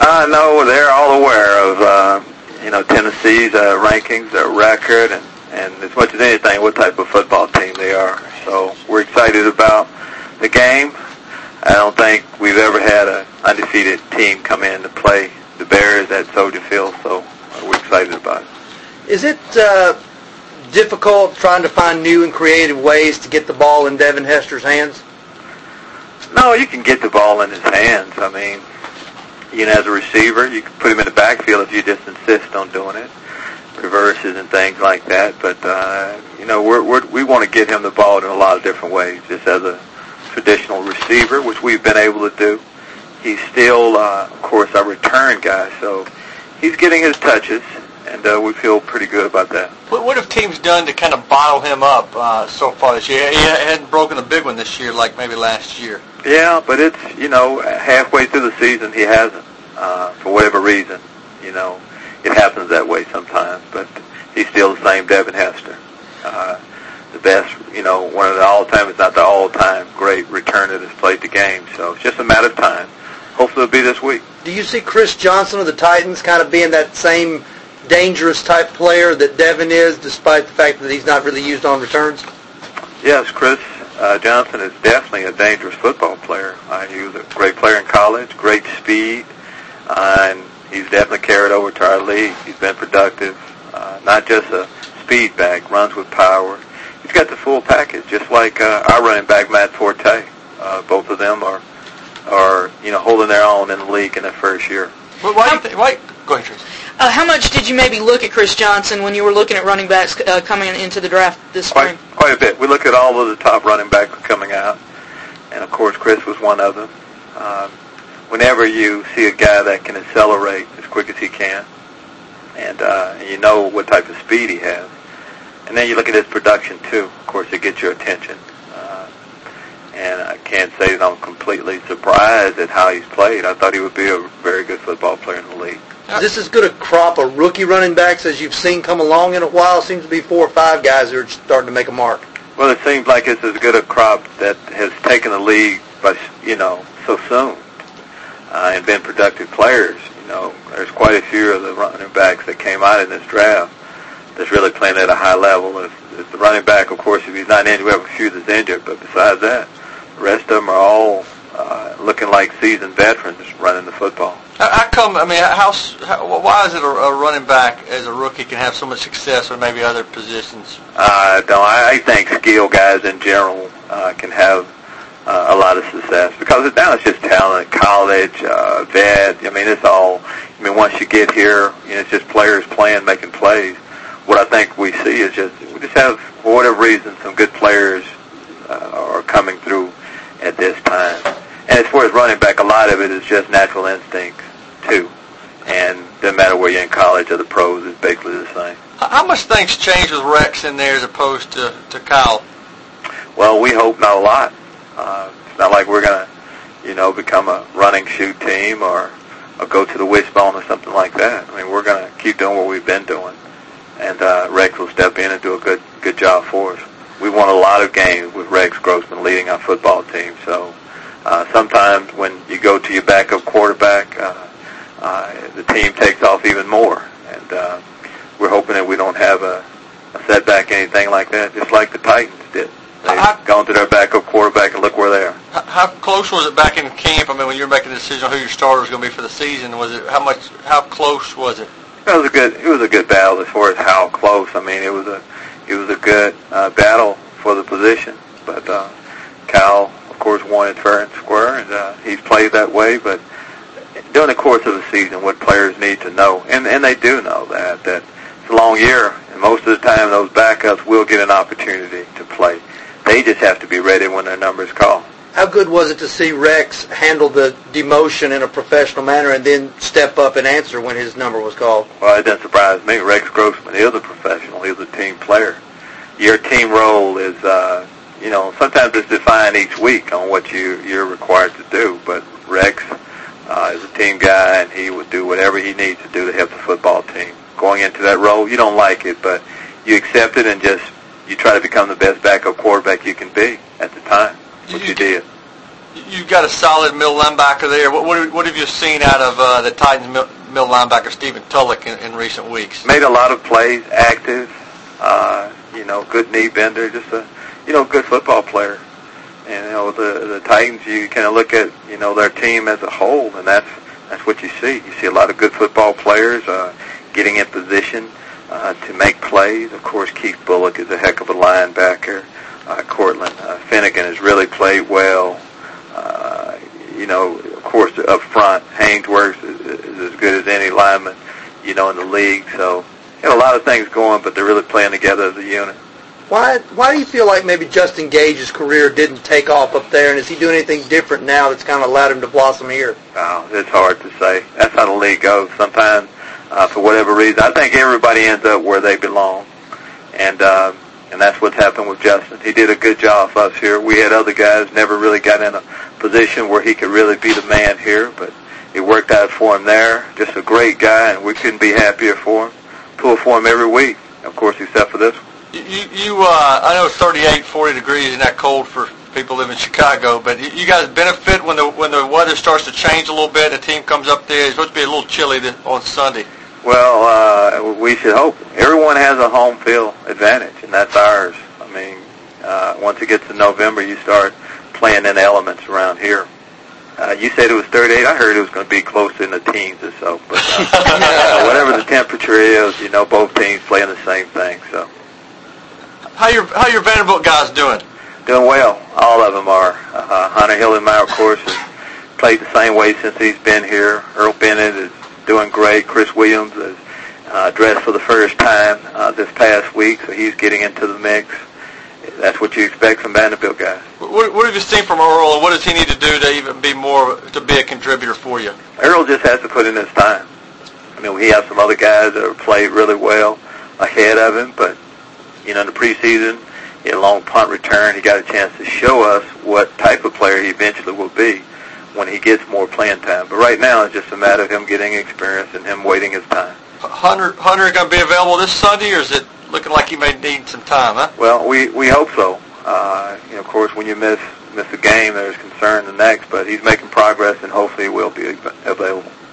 No, they're all aware of Tennessee's rankings, their record, and as much as anything, what type of football team they are. So we're excited about the game. I don't think we've ever had an undefeated team come in to play the Bears at Soldier Field, so we're excited about it. Is it difficult trying to find new and creative ways to get the ball in Devin Hester's hands? No, you can get the ball in his hands. I mean, as a receiver, you can put him in the backfield if you just insist on doing it, reverses and things like that. But, we want to get him the ball in a lot of different ways. Just as a traditional receiver, which we've been able to do, he's still, of course, our return guy. So he's getting his touches, and we feel pretty good about that. What have teams done to kind of bottle him up so far this year? He hadn't broken a big one this year like maybe last year. Yeah, but it's, halfway through the season he hasn't, for whatever reason. It happens that way sometimes, but he's still the same Devin Hester. The best, one of the all-time, if not the all-time great returner that's played the game. So it's just a matter of time. Hopefully it'll be this week. Do you see Chris Johnson of the Titans kind of being that same dangerous type player that Devin is, despite the fact that he's not really used on returns? Yes, Chris Johnson is definitely a dangerous football player. He was a great player in college, great speed, and he's definitely carried over to our league. He's been productive, not just a speed back, runs with power. He's got the full package, just like our running back, Matt Forte. Both of them are holding their own in the league in their first year. Well, why? Go ahead, Tracy. How much did you maybe look at Chris Johnson when you were looking at running backs coming into the draft this spring? Quite a bit. We look at all of the top running backs coming out, and of course Chris was one of them. Whenever you see a guy that can accelerate as quick as he can, and you know what type of speed he has, and then you look at his production too, of course it gets your attention. And I can't say that I'm completely surprised at how he's played. I thought he would be a very good football player in the league. Is this as good a crop of rookie running backs as you've seen come along in a while? It seems to be 4 or 5 guys that are starting to make a mark. Well, it seems like it's as good a crop that has taken the league by, so soon and been productive players. There's quite a few of the running backs that came out in this draft that's really playing at a high level. If the running back, of course, if he's not injured, we have a few that's injured, but besides that, the rest of them are all looking like seasoned veterans running the football. How come? I mean, why is it a running back as a rookie can have so much success with maybe other positions? I think skill guys in general can have a lot of success because now it's just talent, college, vet. I mean, it's all. Once you get here, it's just players playing, making plays. What I think we see is we just have, for whatever reason, some good players are coming through at this time. And as far as running back, a lot of it is just natural instinct, too. And it doesn't matter where you're in college or the pros, it's basically the same. How much things change with Rex in there as opposed to Kyle? Well, we hope not a lot. It's not like we're going to, become a running shoot team or go to the wishbone or something like that. We're going to keep doing what we've been doing. And Rex will step in and do a good job for us. We won a lot of games with Rex Grossman leading our football team. So sometimes when you go to your backup quarterback, the team takes off even more. And we're hoping that we don't have a setback, anything like that, just like the Titans did. They've gone to their backup quarterback and look where they are. How close was it back in camp? When you were making a decision on who your starter was going to be for the season, how close was it? It was a good battle as far as how close. It was a good battle for the position. But Cal, of course, won it fair and square, and he's played that way. But during the course of the season, what players need to know, and they do know that it's a long year, and most of the time those backups will get an opportunity to play. They just have to be ready when their number is called. How good was it to see Rex handle the demotion in a professional manner and then step up and answer when his number was called? Well, it doesn't surprise me. Rex Grossman is a professional. He's a team player. Your team role is, sometimes it's defined each week on what you're required to do. But Rex is a team guy, and he would do whatever he needs to do to help the football team. Going into that role, you don't like it, but you accept it and you try to become the best backup quarterback you can be at the time, which you did. You've got a solid middle linebacker there. What have you seen out of the Titans middle linebacker, Stephen Tulloch, in recent weeks? Made a lot of plays, active, good knee bender, just a, good football player. And, the Titans, you kind of look at, their team as a whole, and that's what you see. You see a lot of good football players getting in position to make plays. Of course, Keith Bullock is a heck of a linebacker. Cortland Finnegan has really played well. Of course, up front, Haynesworth is as good as any lineman, in the league. So, a lot of things going, but they're really playing together as a unit. Why do you feel like maybe Justin Gage's career didn't take off up there, and is he doing anything different now that's kind of allowed him to blossom here? Oh, it's hard to say. That's how the league goes. Sometimes, for whatever reason, I think everybody ends up where they belong, and that's what's happened with Justin. He did a good job for us here. We had other guys never really got in a position where he could really be the man here, but it worked out for him there. Just a great guy, and we couldn't be happier for him. Pull for him every week, of course, except for this one. I know it's 38, 40 degrees and that cold for people who live in Chicago, but you guys benefit when the weather starts to change a little bit and the team comes up there. It's supposed to be a little chilly on Sunday. Well, we should hope. Everyone has a home field advantage, and that's ours. I mean, once it gets to November, you start playing in the elements around here. You said it was 38. I heard it was going to be closer in the teens or so. But whatever the temperature is, both teams playing the same thing. So, how your Vanderbilt guys doing? Doing well. All of them are. Hunter Hillenmeyer, of course, has played the same way since he's been here. Earl Bennett is doing great. Chris Williams is dressed for the first time this past week, so he's getting into the mix. That's what you expect from Vanderbilt guys. What have you seen from Earl, and what does he need to do to even be a contributor for you? Earl just has to put in his time. I mean, we have some other guys that have played really well ahead of him, but in the preseason, he had a long punt return. He got a chance to show us what type of player he eventually will be when he gets more playing time. But right now, it's just a matter of him getting experience and him waiting his time. Hunter going to be available this Sunday, or is it looking like he may need some time, huh? Well, we hope so. Of course, when you miss a game, there's concern the next, but he's making progress, and hopefully he will be available.